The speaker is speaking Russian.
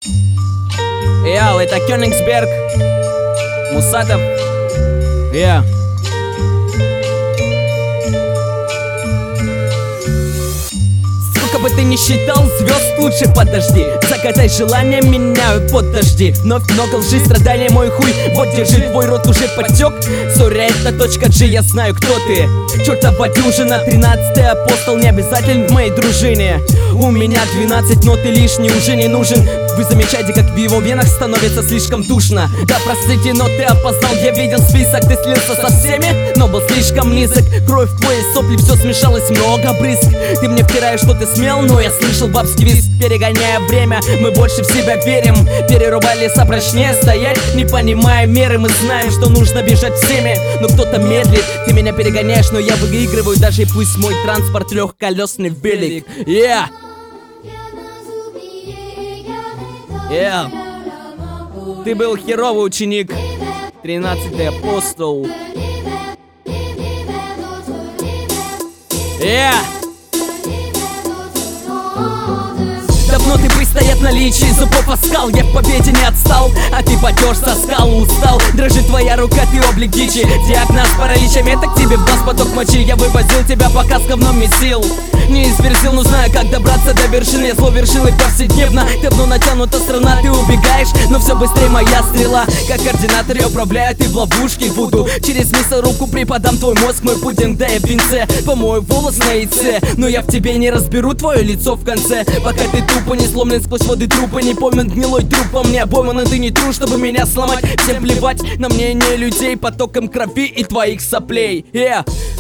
Йоу, это Кёнигсберг, Мусатов. Сколько бы ты ни считал звезд, лучше подожди. Загадай желание, меняют под дожди. Вновь много лжи, страдания, мой хуй. Вот держи, твой рот уже подтек. Соря, это точка G, я знаю, кто ты. Чертова дюжина, 13-й апостол, не обязателен в моей дружине. У меня 12, но ты лишний уже не нужен. Вы замечаете, как в его венах становится слишком душно. Да простите, но ты опоздал, я видел список. Ты слился со всеми, но был слишком низок. Кровь в твоей сопли, все смешалось, много брызг. Ты мне втираешь, что ты смел, но я слышал бабский визг. Перегоняя время, мы больше в себя верим. Перерубали леса, прочнее стоять, не понимая меры. Мы знаем, что нужно бежать всеми, но кто-то медлит. Ты меня перегоняешь, но я выигрываю, даже пусть мой транспорт легколесный велик. Ты был херовый ученик, 13-й апостол. Давно ты стоят в наличии зубов оскал. Я в победе не отстал, а ты потёр со скал. Устал, дрожит твоя рука, ты облик дичи. Диагноз паралича, меток тебе в глаз поток мочи. Я вывозил тебя, пока с говном месил. Не изверзил, но знаю, как добраться до вершины. Я зло вершил и повседневно. Давно натянута страна, ты убегаешь, но все быстрее моя стрела. Как координатор я управляю, ты в ловушке буду. Через мясорубку преподам твой мозг, мой пудинг, да я в венце. Помою волос на яйце, но я в тебе не разберу твое лицо в конце. Пока ты тупо не сломлен сквозь воды трупа, не помнен гнилой труп по мне обойман, и ты не тру, чтобы меня сломать. Всем плевать на мнение людей потоком крови и твоих соплей.